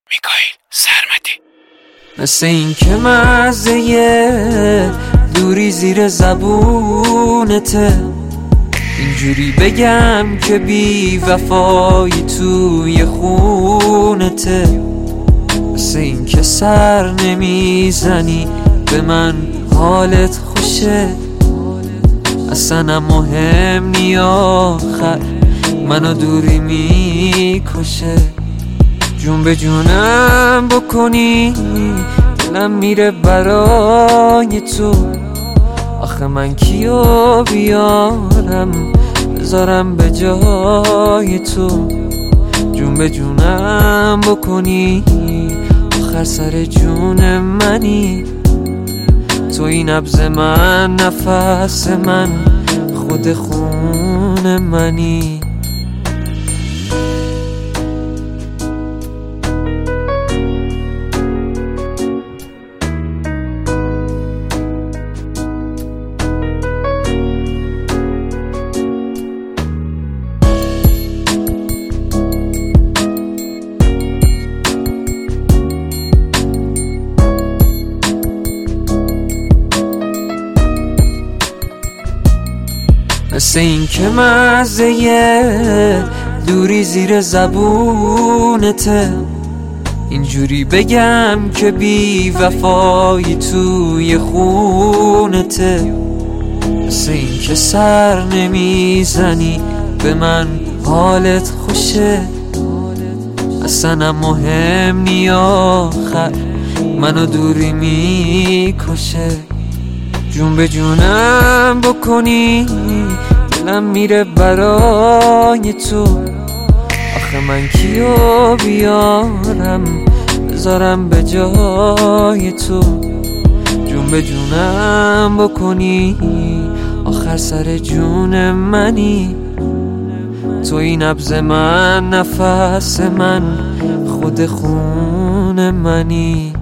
میکائیل سرمدی. مثل این که مزه دوری زیر زبونته، اینجوری بگم که بی وفایی توی خونته. مثل این که سر نمیزنی به من حالت خوشه، اصلا مهم نی آخر منو دوری میکشه. جون به جونم بکنی دلم میره برای تو، آخه من کیو بیارم بذارم به جای تو. جون به جونم بکنی آخر سر جون منی، تو این نبض من نفس من خود خون منی. مثل این که مزه دوری زیر زبونته، اینجوری بگم که بی وفایی توی خونته. مثل این که سر نمیزنی به من حالت خوشه، اصلا مهم نی آخر منو دوری میکشه. جون به جونم بکنی دلم میره برای تو، آخه من کیو بیارم بذارم به جای تو. جون به جونم بکنی آخر سر جون منی، تو این نبض من نفس من خود خون منی.